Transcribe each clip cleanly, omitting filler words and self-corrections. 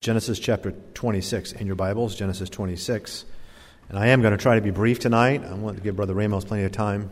Genesis chapter 26 in your Bibles, Genesis 26. And I am going to try to be brief tonight. I want to give Brother Ramos plenty of time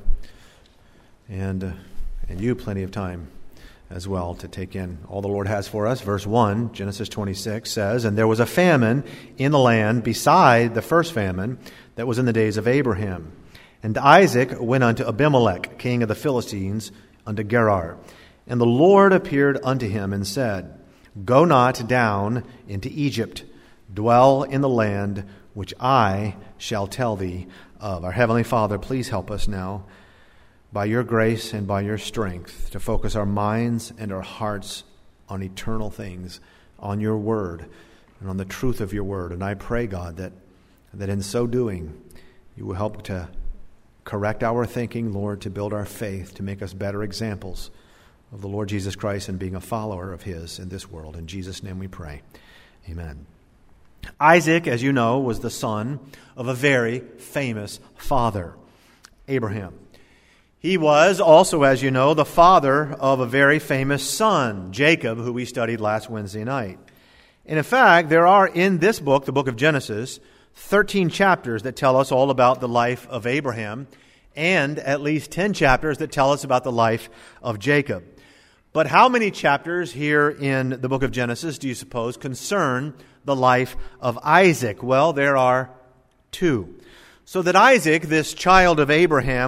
and you plenty of time as well to take in all the Lord has for us. Verse 1, Genesis 26 says, "And there was a famine in the land beside the first famine that was in the days of Abraham. And Isaac went unto Abimelech, king of the Philistines, unto Gerar. And the Lord appeared unto him and said, Go not down into Egypt, dwell in the land which I shall tell thee of." Our Heavenly Father, please help us now, by your grace and by your strength, to focus our minds and our hearts on eternal things, on your word, and on the truth of your word. And I pray, God, that in so doing, you will help to correct our thinking, Lord, to build our faith, to make us better examples of the Lord Jesus Christ and being a follower of his in this world. In Jesus' name we pray. Amen. Isaac, as you know, was the son of a very famous father, Abraham. He was also, as you know, the father of a very famous son, Jacob, who we studied last Wednesday night. And in fact, there are in this book, the book of Genesis, 13 chapters that tell us all about the life of Abraham, and at least 10 chapters that tell us about the life of Jacob. But how many chapters here in the book of Genesis do you suppose concern the life of Isaac? Well, there are 2. So that Isaac, this child of Abraham,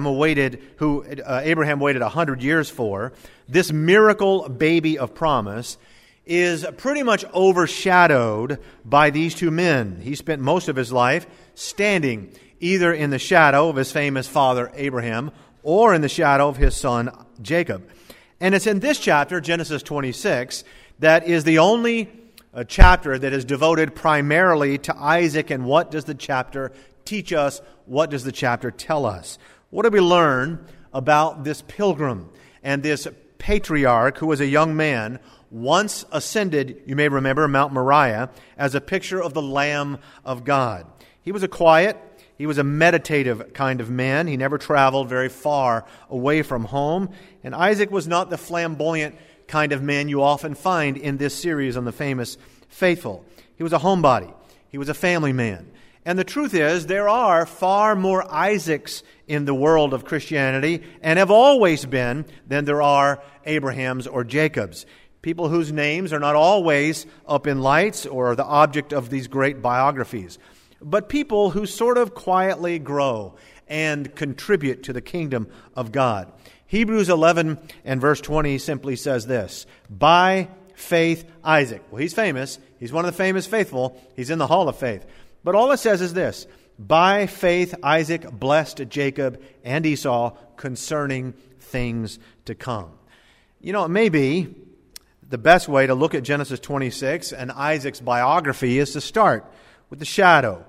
Abraham waited 100 years for, this miracle baby of promise, is pretty much overshadowed by these 2 men. He spent most of his life standing either in the shadow of his famous father Abraham or in the shadow of his son Jacob. And it's in this chapter, Genesis 26, that is the only chapter that is devoted primarily to Isaac. And what does the chapter teach us? What does the chapter tell us? What do we learn about this pilgrim and this patriarch who was a young man, once ascended, you may remember, Mount Moriah, as a picture of the Lamb of God? He was he was a meditative kind of man. He never traveled very far away from home. And Isaac was not the flamboyant kind of man you often find in this series on the famous faithful. He was a homebody. He was a family man. And the truth is, there are far more Isaacs in the world of Christianity, and have always been, than there are Abrahams or Jacobs. People whose names are not always up in lights or the object of these great biographies, but people who sort of quietly grow and contribute to the kingdom of God. Hebrews 11 and verse 20 simply says this: by faith Isaac. Well, he's famous. He's one of the famous faithful. He's in the hall of faith. But all it says is this: by faith Isaac blessed Jacob and Esau concerning things to come. You know, it may be the best way to look at Genesis 26 and Isaac's biography is to start with the shadow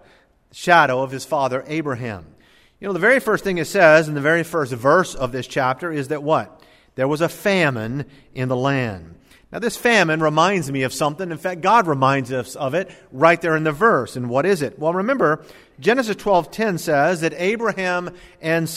of his father Abraham. You know, the very first thing it says in the very first verse of this chapter is that what? There was a famine in the land. Now, this famine reminds me of something. In fact, God reminds us of it right there in the verse. And what is it? Well, remember, Genesis 12:10 says that Abram and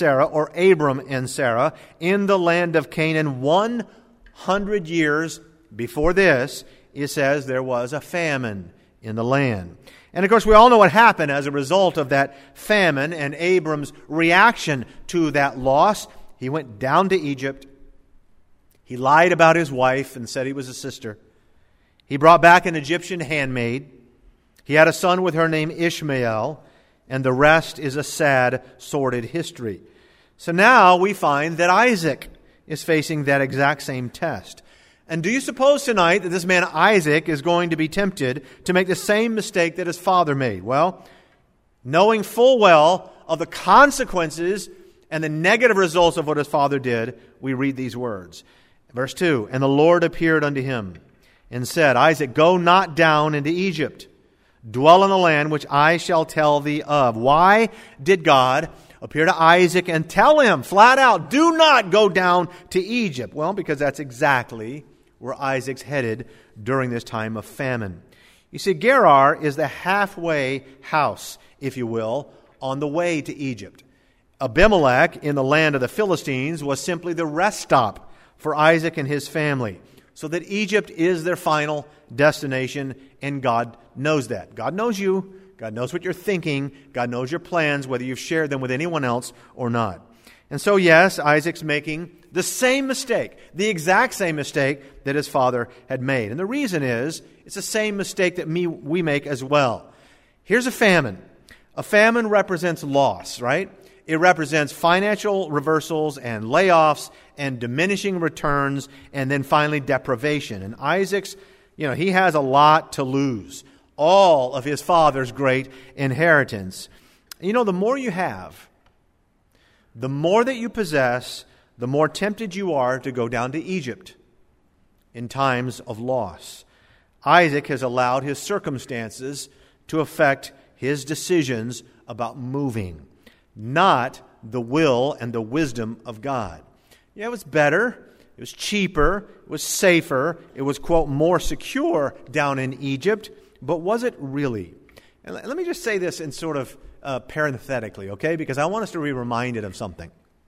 Sarah, in the land of Canaan 100 years before this, it says there was a famine in the land. And of course, we all know what happened as a result of that famine and Abram's reaction to that loss. He went down to Egypt. He lied about his wife and said he was a sister. He brought back an Egyptian handmaid. He had a son with her named Ishmael, and the rest is a sad, sordid history. So now we find that Isaac is facing that exact same test. And do you suppose tonight that this man Isaac is going to be tempted to make the same mistake that his father made? Well, knowing full well of the consequences and the negative results of what his father did, we read these words. Verse 2, "And the Lord appeared unto him and said, Isaac, go not down into Egypt. Dwell in the land which I shall tell thee of." Why did God appear to Isaac and tell him flat out, do not go down to Egypt? Well, because that's exactly where Isaac's headed during this time of famine. You see, Gerar is the halfway house, if you will, on the way to Egypt. Abimelech in the land of the Philistines was simply the rest stop for Isaac and his family. So that Egypt is their final destination, and God knows that. God knows you. God knows what you're thinking. God knows your plans, whether you've shared them with anyone else or not. And so, yes, Isaac's making the same mistake, the exact same mistake that his father had made. And the reason is, it's the same mistake that we make as well. Here's a famine. A famine represents loss, right? It represents financial reversals and layoffs and diminishing returns and then finally deprivation. And Isaac's, he has a lot to lose. All of his father's great inheritance. The more you have, the more that you possess, the more tempted you are to go down to Egypt in times of loss. Isaac has allowed his circumstances to affect his decisions about moving, not the will and the wisdom of God. Yeah, it was better, it was cheaper, it was safer, it was, quote, more secure down in Egypt, but was it really? And let me just say this in sort of parenthetically, okay? Because I want us to be reminded of something.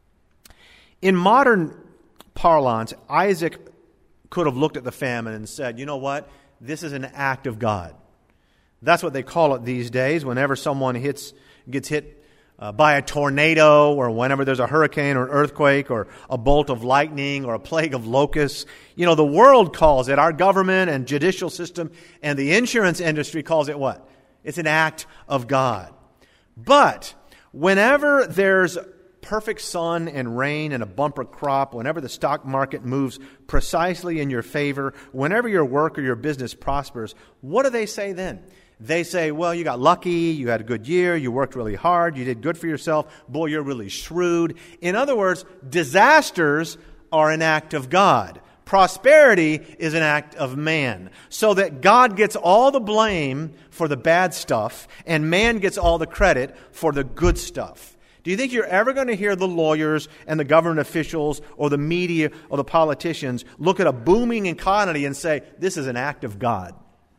In modern parlance, Isaac could have looked at the famine and said, you know what? This is an act of God. That's what they call it these days. Whenever someone gets hit by a tornado, or whenever there's a hurricane or an earthquake or a bolt of lightning or a plague of locusts, the world calls it, our government and judicial system and the insurance industry calls it what? It's an act of God. But whenever there's perfect sun and rain and a bumper crop, whenever the stock market moves precisely in your favor, whenever your work or your business prospers, what do they say then? They say, well, you got lucky, you had a good year, you worked really hard, you did good for yourself, boy, you're really shrewd. In other words, disasters are an act of God. Prosperity is an act of man. So that God gets all the blame for the bad stuff and man gets all the credit for the good stuff. Do you think you're ever going to hear the lawyers and the government officials or the media or the politicians look at a booming economy and say, this is an act of God?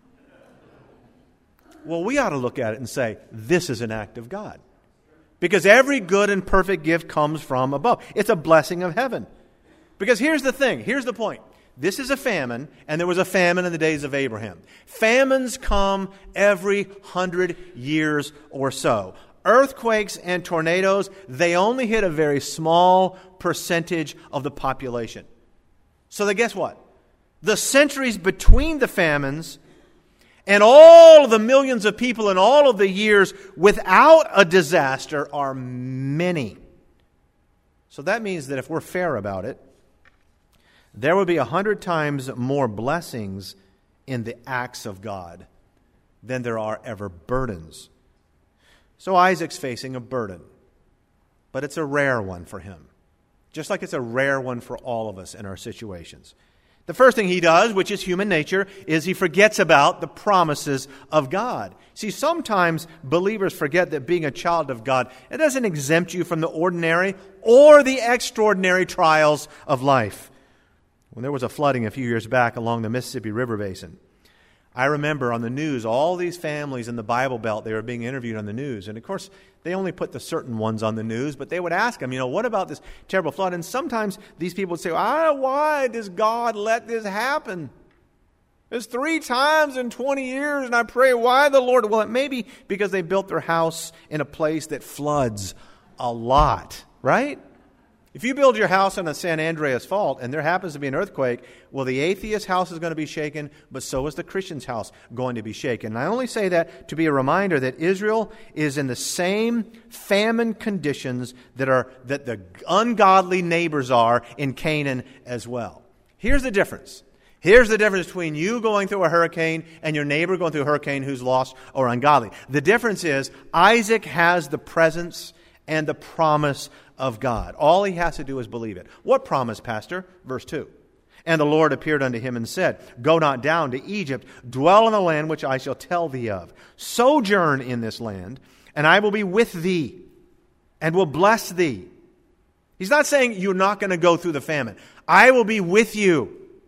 Well, we ought to look at it and say, this is an act of God. Because every good and perfect gift comes from above. It's a blessing of heaven. Because here's the thing, here's the point. This is a famine, and there was a famine in the days of Abraham. Famines come every 100 years or so. Earthquakes and tornadoes, they only hit a very small percentage of the population. So then guess what? The centuries between the famines and all of the millions of people in all of the years without a disaster are many. So that means that if we're fair about it, there would be 100 times more blessings in the acts of God than there are ever burdens. So Isaac's facing a burden, but it's a rare one for him, just like it's a rare one for all of us in our situations. The first thing he does, which is human nature, is he forgets about the promises of God. See, sometimes believers forget that being a child of God, it doesn't exempt you from the ordinary or the extraordinary trials of life. When there was a flooding a few years back along the Mississippi River Basin, I remember on the news, all these families in the Bible Belt, they were being interviewed on the news. And of course, they only put the certain ones on the news, but they would ask them, what about this terrible flood? And sometimes these people would say, why does God let this happen? It's 3 times in 20 years, and I pray, why the Lord? Well, it may be because they built their house in a place that floods a lot, right? If you build your house on a San Andreas fault and there happens to be an earthquake, well, the atheist house is going to be shaken, but so is the Christian's house going to be shaken. And I only say that to be a reminder that Israel is in the same famine conditions that the ungodly neighbors are in Canaan as well. Here's the difference. Here's the difference between you going through a hurricane and your neighbor going through a hurricane who's lost or ungodly. The difference is Isaac has the presence and the promise of God. All he has to do is believe it. What promise, Pastor? Verse 2. And the Lord appeared unto him and said, Go not down to Egypt, dwell in the land which I shall tell thee of. Sojourn in this land, and I will be with thee, and will bless thee. He's not saying you're not going to go through the famine. I will be with you,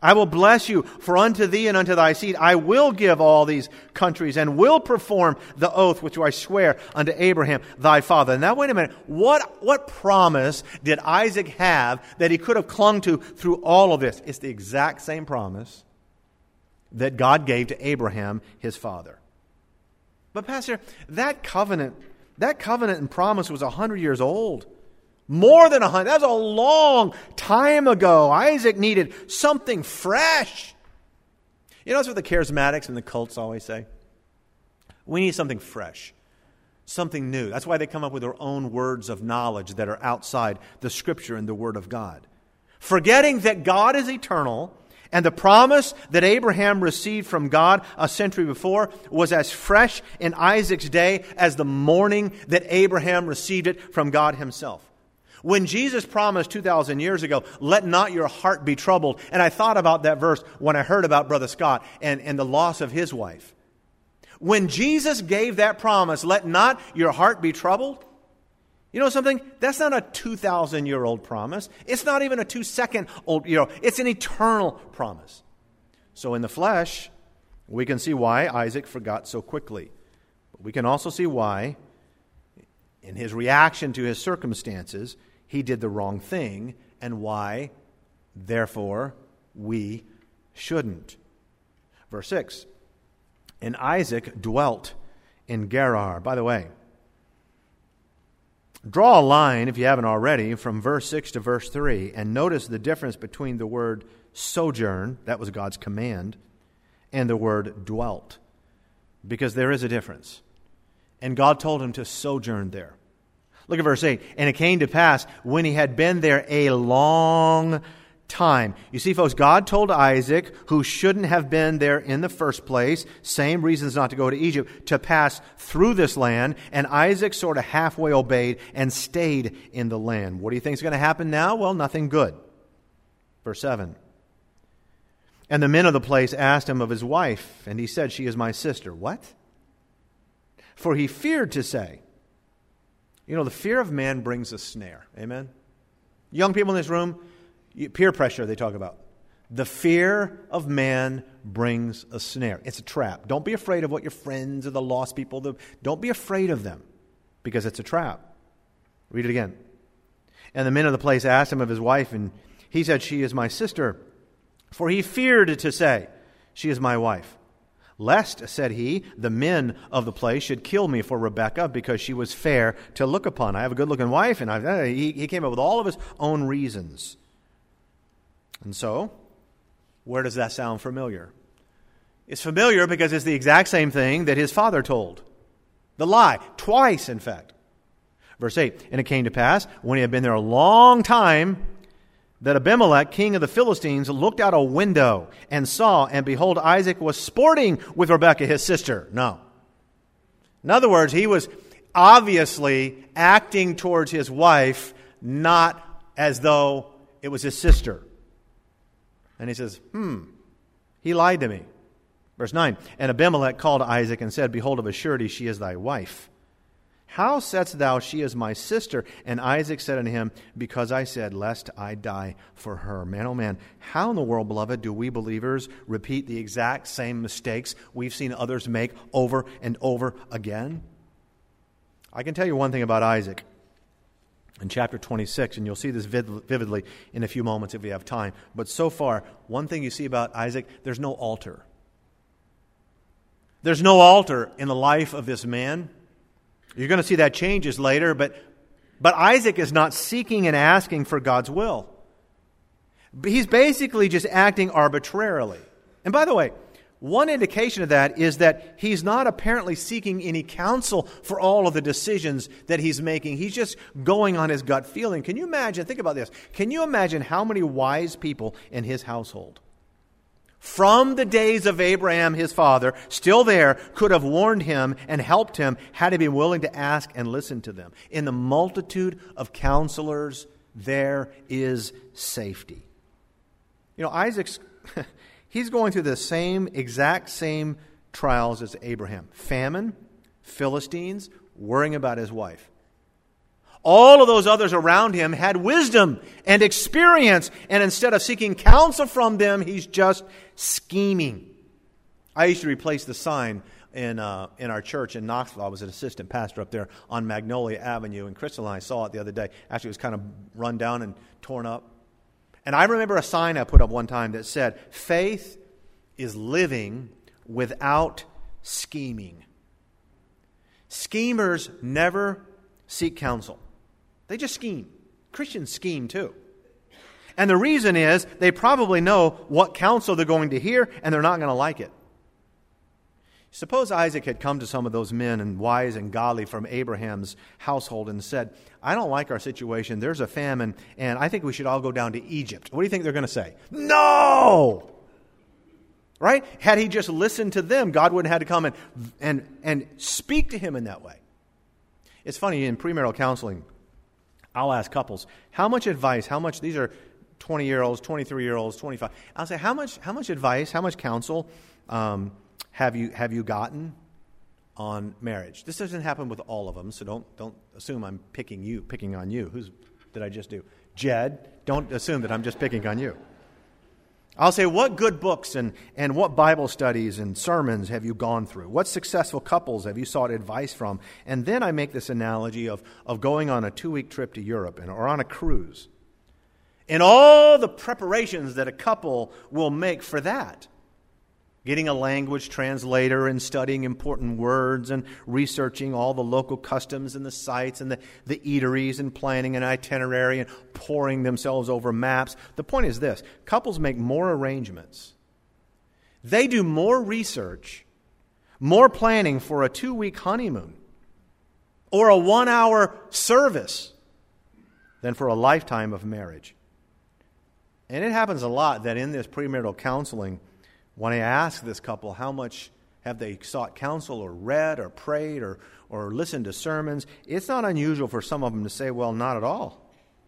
I will bless you, for unto thee and unto thy seed I will give all these countries, and will perform the oath which I swear unto Abraham thy father. Now wait a minute. What promise did Isaac have that he could have clung to through all of this? It's the exact same promise that God gave to Abraham, his father. But Pastor, that covenant and promise was 100 years old. More than 100. That was a long time ago. Isaac needed something fresh. You know, that's what the charismatics and the cults always say. We need something fresh, something new. That's why they come up with their own words of knowledge that are outside the Scripture and the Word of God. Forgetting that God is eternal, and the promise that Abraham received from God a century before was as fresh in Isaac's day as the morning that Abraham received it from God himself. When Jesus promised 2,000 years ago, let not your heart be troubled. And I thought about that verse when I heard about Brother Scott and the loss of his wife. When Jesus gave that promise, let not your heart be troubled. You know something? That's not a 2,000-year-old promise. It's not even a 2-second-old, it's an eternal promise. So in the flesh, we can see why Isaac forgot so quickly. But we can also see why, in his reaction to his circumstances, he did the wrong thing, and why, therefore, we shouldn't. Verse 6, and Isaac dwelt in Gerar. By the way, draw a line, if you haven't already, from verse 6 to verse 3, and notice the difference between the word sojourn, that was God's command, and the word dwelt, because there is a difference. And God told him to sojourn there. Look at verse 8. And it came to pass when he had been there a long time. You see, folks, God told Isaac, who shouldn't have been there in the first place, same reasons not to go to Egypt, to pass through this land. And Isaac sort of halfway obeyed and stayed in the land. What do you think is going to happen now? Well, nothing good. Verse 7. And the men of the place asked him of his wife, and he said, she is my sister. What? For he feared to say. You know, the fear of man brings a snare. Amen? Young people in this room, peer pressure they talk about. The fear of man brings a snare. It's a trap. Don't be afraid of what your friends or the lost people, don't be afraid of them, because it's a trap. Read it again. And the men of the place asked him of his wife, and he said, she is my sister. For he feared to say, she is my wife. Lest, said he, the men of the place should kill me for Rebekah, because she was fair to look upon. I have a good-looking wife, and he came up with all of his own reasons. And so, where does that sound familiar? It's familiar because it's the exact same thing that his father told. The lie. Twice, in fact. Verse 8, and it came to pass, when he had been there a long time, that Abimelech, king of the Philistines, looked out a window and saw, and behold, Isaac was sporting with Rebekah, his sister. No. In other words, he was obviously acting towards his wife, not as though it was his sister. And he says, he lied to me. Verse 9, and Abimelech called Isaac and said, behold, of a surety she is thy wife. How saidst thou, she is my sister? And Isaac said unto him, because I said, lest I die for her. Man, oh man, how in the world, beloved, do we believers repeat the exact same mistakes we've seen others make over and over again? I can tell you one thing about Isaac. In chapter 26, and you'll see this vividly in a few moments if we have time. But so far, one thing you see about Isaac, there's no altar. There's no altar in the life of this man. You're going to see that changes later, but Isaac is not seeking and asking for God's will. He's basically just acting arbitrarily. And by the way, one indication of that is that he's not apparently seeking any counsel for all of the decisions that he's making. He's just going on his gut feeling. Can you imagine, think about this, can you imagine how many wise people in his household, from the days of Abraham, his father, still there, could have warned him and helped him had he been willing to ask and listen to them? In the multitude of counselors, there is safety. You know, Isaac's, he's going through the exact same trials as Abraham. Famine, Philistines, worrying about his wife. All of those others around him had wisdom and experience, and instead of seeking counsel from them, he's just scheming. I used to replace the sign in our church in Knoxville. I was an assistant pastor up there on Magnolia Avenue, and Crystal and I saw it the other day. Actually, it was kind of run down and torn up. And I remember a sign I put up one time that said, "Faith is living without scheming." Schemers never seek counsel. They just scheme. Christians scheme too. And the reason is they probably know what counsel they're going to hear, and they're not going to like it. Suppose Isaac had come to some of those men and wise and godly from Abraham's household and said, "I don't like our situation. There's a famine, and I think we should all go down to Egypt." What do you think they're going to say? No! Right? Had he just listened to them, God wouldn't have had to come and speak to him in that way. It's funny, in premarital counseling, I'll ask couples, how much advice, these are 20-year-olds, 23-year-olds, 25. I'll say, how much advice, how much counsel have you gotten on marriage? This doesn't happen with all of them, so don't assume I'm picking on you. Who did I just do? Jed, don't assume that I'm just picking on you. I'll say, what good books and what Bible studies and sermons have you gone through? What successful couples have you sought advice from? And then I make this analogy of going on a 2-week trip to Europe or on a cruise. And all the preparations that a couple will make for that. Getting a language translator and studying important words and researching all the local customs and the sites and the eateries and planning an itinerary and poring themselves over maps. The point is this: couples make more arrangements. They do more research, more planning for a 2-week honeymoon or a 1-hour service than for a lifetime of marriage. And it happens a lot that in this premarital counseling, when I ask this couple how much have they sought counsel or read or prayed or listened to sermons, it's not unusual for some of them to say, "Well, not at all."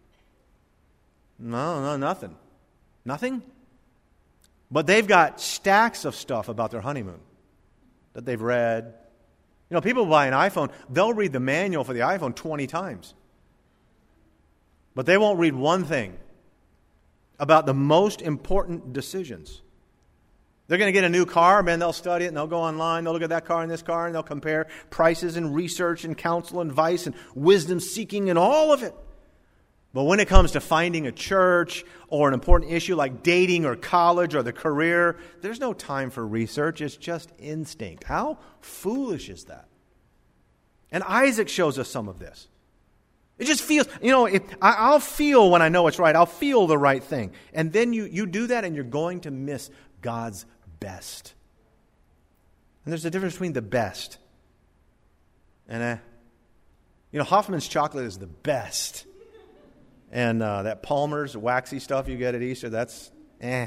No, nothing. Nothing? But they've got stacks of stuff about their honeymoon that they've read. You know, people buy an iPhone, they'll read the manual for the iPhone 20 times. But they won't read one thing about the most important decisions. They're going to get a new car, man, they'll study it, and they'll go online, they'll look at that car and this car, and they'll compare prices and research and counsel and advice and wisdom seeking and all of it. But when it comes to finding a church or an important issue like dating or college or the career, there's no time for research. It's just instinct. How foolish is that? And Isaac shows us some of this. It just feels, I'll feel when I know it's right. I'll feel the right thing. And then you do that and you're going to miss God's best. And there's a difference between the best and Hoffman's chocolate is the best. And that Palmer's waxy stuff you get at Easter, that's Say,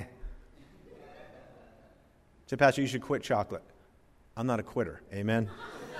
"Pastor, you should quit chocolate." I'm not a quitter. Amen?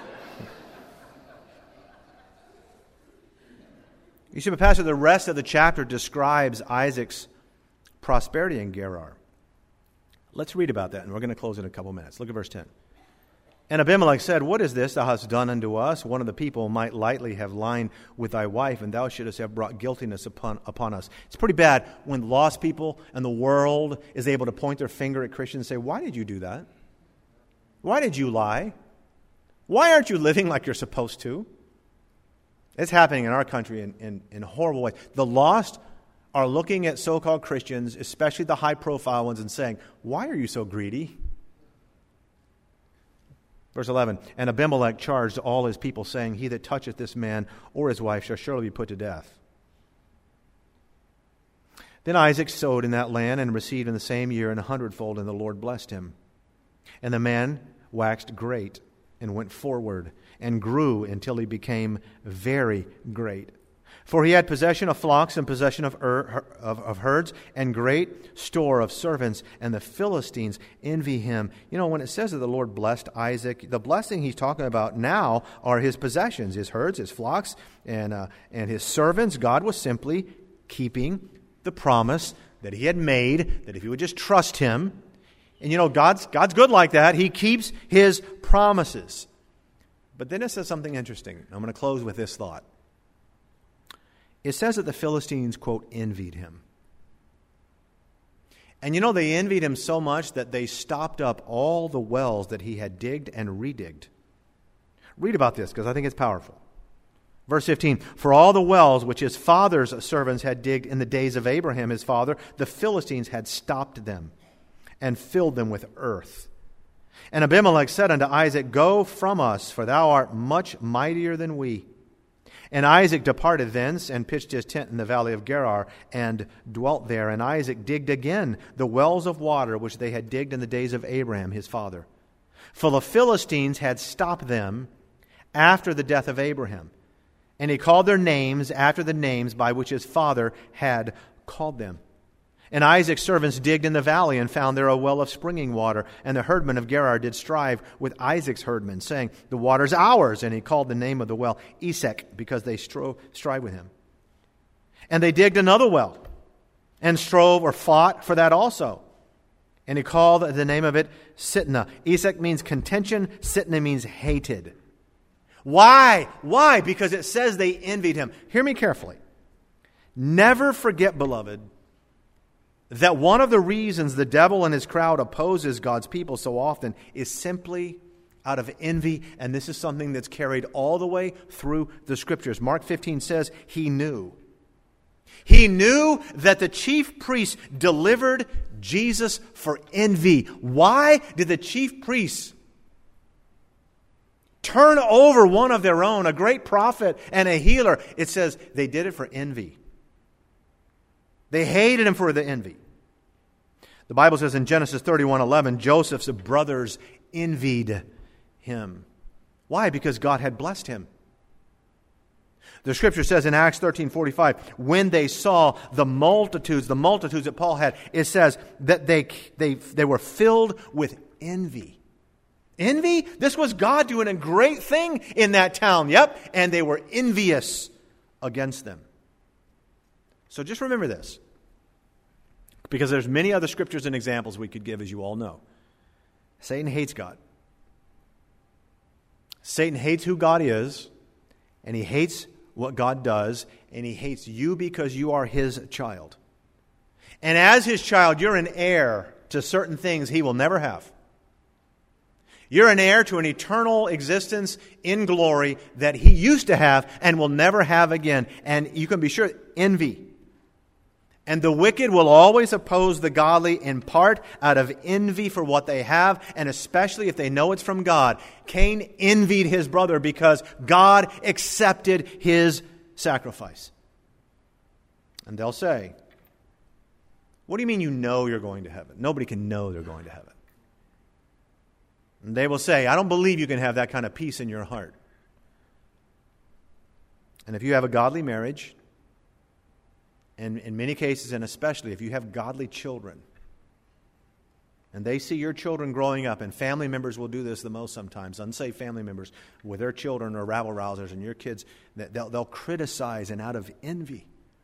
You see, but Pastor, the rest of the chapter describes Isaac's prosperity in Gerar. Let's read about that, and we're going to close in a couple minutes. Look at verse 10. "And Abimelech said, What is this thou hast done unto us? One of the people might lightly have lined with thy wife, and thou shouldest have brought guiltiness upon us." It's pretty bad when lost people and the world is able to point their finger at Christians and say, "Why did you do that? Why did you lie? Why aren't you living like you're supposed to?" It's happening in our country in horrible ways. The lost are looking at so-called Christians, especially the high-profile ones, and saying, "Why are you so greedy?" Verse 11, "And Abimelech charged all his people, saying, He that toucheth this man or his wife shall surely be put to death. Then Isaac sowed in that land and received in the same year an 100-fold, and the Lord blessed him. And the man waxed great and went forward and grew until he became very great. For he had possession of flocks and possession of herds and great store of servants, and the Philistines envy him." When it says that the Lord blessed Isaac, the blessing he's talking about now are his possessions, his herds, his flocks, and his servants. God was simply keeping the promise that he had made, that if he would just trust him. And God's good like that. He keeps his promises. But then it says something interesting. I'm going to close with this thought. it says that the Philistines, quote, envied him. And you know, they envied him so much that they stopped up all the wells that he had digged and redigged. Read about this, because I think it's powerful. Verse 15, for all the wells which his father's servants had digged in the days of Abraham his father, the Philistines had stopped them and filled them with earth. And Abimelech said unto Isaac, go from us, for thou art much mightier than we. And Isaac departed thence and pitched his tent in the valley of Gerar and dwelt there. And Isaac digged again the wells of water which they had digged in the days of Abraham his father. For the Philistines had stopped them after the death of Abraham. And he called their names after the names by which his father had called them. And Isaac's servants digged in the valley and found there a well of springing water. And the herdmen of Gerar did strive with Isaac's herdmen, saying, the water's ours. And he called the name of the well Esek, because they strive with him. And they digged another well and strove or fought for that also. And he called the name of it Sitnah. Esek means contention. Sitnah means hated. Why? Why? Because it says they envied him. Hear me carefully. Never forget, beloved, that one of the reasons the devil and his crowd opposes God's people so often is simply out of envy, and this is something that's carried all the way through the Scriptures. Mark 15 says he knew. He knew that the chief priests delivered Jesus for envy. Why did the chief priests turn over one of their own, a great prophet and a healer? It says they did it for envy. They hated him for the envy. The Bible says in Genesis 31:11, Joseph's brothers envied him. Why? Because God had blessed him. The Scripture says in Acts 13:45, when they saw the multitudes that Paul had, it says that they were filled with envy. Envy? This was God doing a great thing in that town. Yep. And they were envious against them. So just remember this, because there's many other scriptures and examples we could give, as you all know. Satan hates God. Satan hates who God is, and he hates what God does, and he hates you because you are his child. And as his child, you're an heir to certain things he will never have. You're an heir to an eternal existence in glory that he used to have and will never have again. And you can be sure, envy. And the wicked will always oppose the godly in part out of envy for what they have, and especially if they know it's from God. Cain envied his brother because God accepted his sacrifice. And they'll say, what do you mean you know you're going to heaven? Nobody can know they're going to heaven. And they will say, I don't believe you can have that kind of peace in your heart. And if you have a godly marriage, and in many cases, and especially if you have godly children, and they see your children growing up, and family members will do this the most sometimes, unsaved family members with their children are rabble-rousers, and your kids, they'll criticize and out of envy.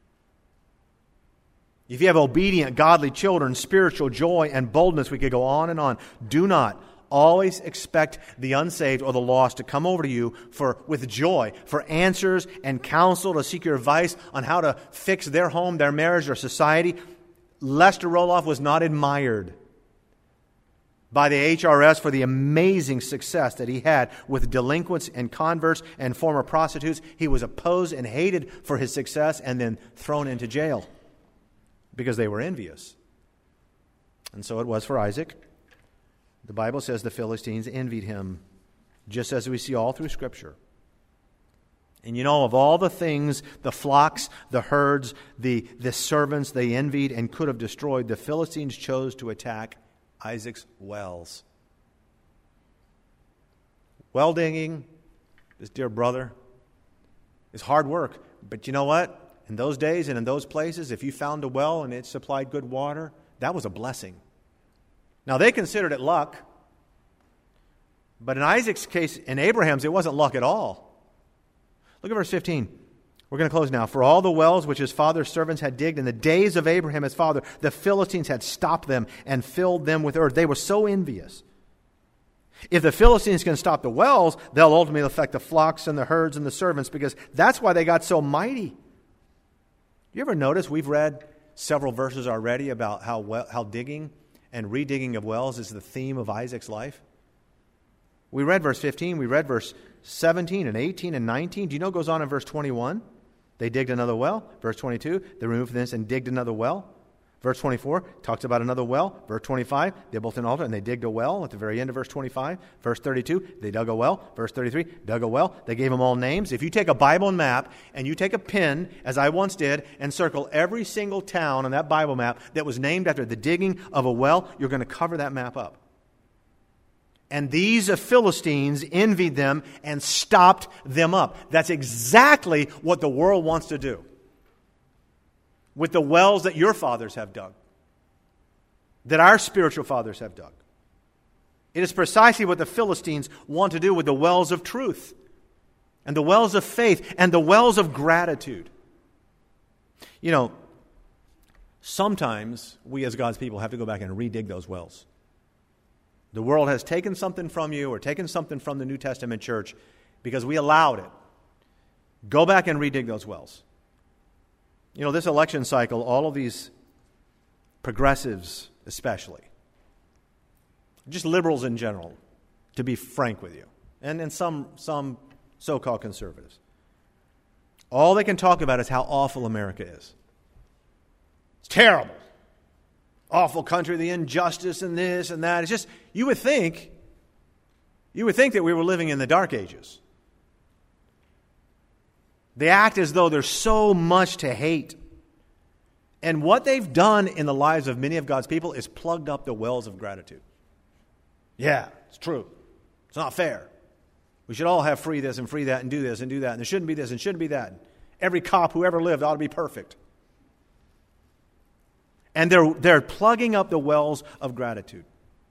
If you have obedient, godly children, spiritual joy and boldness, we could go on and on. Do not always expect the unsaved or the lost to come over to you with joy for answers and counsel, to seek your advice on how to fix their home, their marriage, or society. Lester Roloff was not admired by the HRS for the amazing success that he had with delinquents and converts and former prostitutes. He was opposed and hated for his success and then thrown into jail because they were envious. And so it was for Isaac. The Bible says the Philistines envied him, just as we see all through Scripture. And you know, of all the things, the flocks, the herds, the servants they envied and could have destroyed, the Philistines chose to attack Isaac's wells. Well digging, this dear brother, is hard work. But you know what? In those days and in those places, if you found a well and it supplied good water, that was a blessing. Now, they considered it luck, but in Isaac's case, in Abraham's, it wasn't luck at all. Look at verse 15. We're going to close now. For all the wells which his father's servants had digged in the days of Abraham his father, the Philistines had stopped them and filled them with earth. They were so envious. If the Philistines can stop the wells, they'll ultimately affect the flocks and the herds and the servants, because that's why they got so mighty. You ever notice we've read several verses already about how digging and redigging of wells is the theme of Isaac's life? We read verse 15, we read verse 17 and 18 and 19. Do you know it goes on in verse 21? They digged another well. Verse 22, they removed this and digged another well. Verse 24 talks about another well. Verse 25, they built an altar and they digged a well at the very end of verse 25. Verse 32, they dug a well. Verse 33, dug a well. They gave them all names. If you take a Bible and map and you take a pin, as I once did, and circle every single town on that Bible map that was named after the digging of a well, you're going to cover that map up. And these Philistines envied them and stopped them up. That's exactly what the world wants to do with the wells that your fathers have dug, that our spiritual fathers have dug. It is precisely what the Philistines want to do with the wells of truth and the wells of faith and the wells of gratitude. You know, sometimes we as God's people have to go back and redig those wells. The world has taken something from you or taken something from the New Testament church because we allowed it. Go back and redig those wells. You know, this election cycle, all of these progressives especially, just liberals in general, to be frank with you, and some so-called conservatives, all they can talk about is how awful America is. It's terrible. Awful country, the injustice and this and that. It's just, you would think that we were living in the Dark Ages. They act as though there's so much to hate. And what they've done in the lives of many of God's people is plugged up the wells of gratitude. Yeah, it's true. It's not fair. We should all have free this and free that and do this and do that. And there shouldn't be this and shouldn't be that. Every cop who ever lived ought to be perfect. And they're plugging up the wells of gratitude.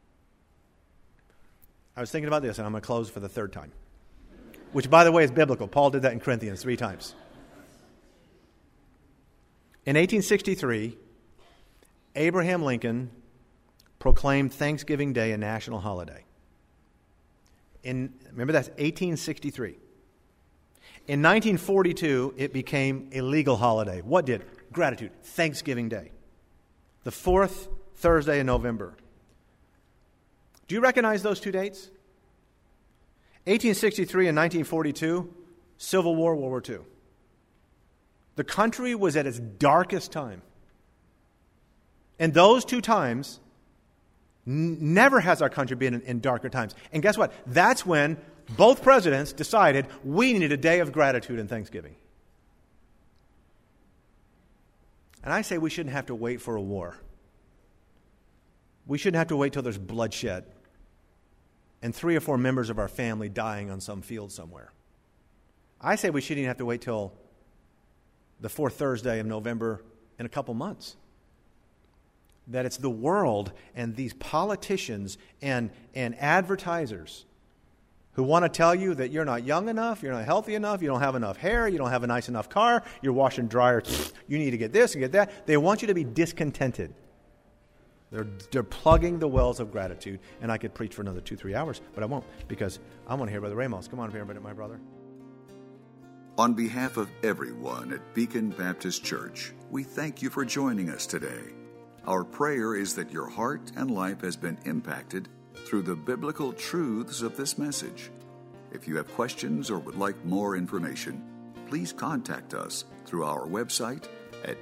I was thinking about this, and I'm going to close for the third time. Which, by the way, is biblical. Paul did that in Corinthians 3 times. In 1863, Abraham Lincoln proclaimed Thanksgiving Day a national holiday. Remember, that's 1863. In 1942, it became a legal holiday. What did? Gratitude. Thanksgiving Day. The fourth Thursday in November. Do you recognize those two dates? 1863 and 1942, Civil War, World War II. The country was at its darkest time. And those two times, never has our country been in darker times. And guess what? That's when both presidents decided we needed a day of gratitude and thanksgiving. And I say we shouldn't have to wait for a war. We shouldn't have to wait till there's bloodshed and 3 or 4 members of our family dying on some field somewhere. I say we shouldn't even have to wait till the fourth Thursday of November in a couple months. That it's the world and these politicians and advertisers who want to tell you that you're not young enough, you're not healthy enough, you don't have enough hair, you don't have a nice enough car, your washer and dryer, you need to get this and get that. They want you to be discontented. They're plugging the wells of gratitude. And I could preach for another 2-3 hours, but I won't, because I want to hear Brother Ramos. Come on up here, my brother. On behalf of everyone at Beacon Baptist Church, we thank you for joining us today. Our prayer is that your heart and life has been impacted through the biblical truths of this message. If you have questions or would like more information, please contact us through our website at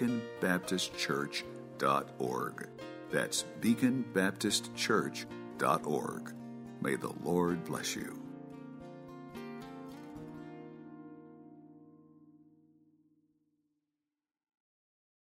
beaconbaptistchurch.org. That's beaconbaptistchurch.org. May the Lord bless you.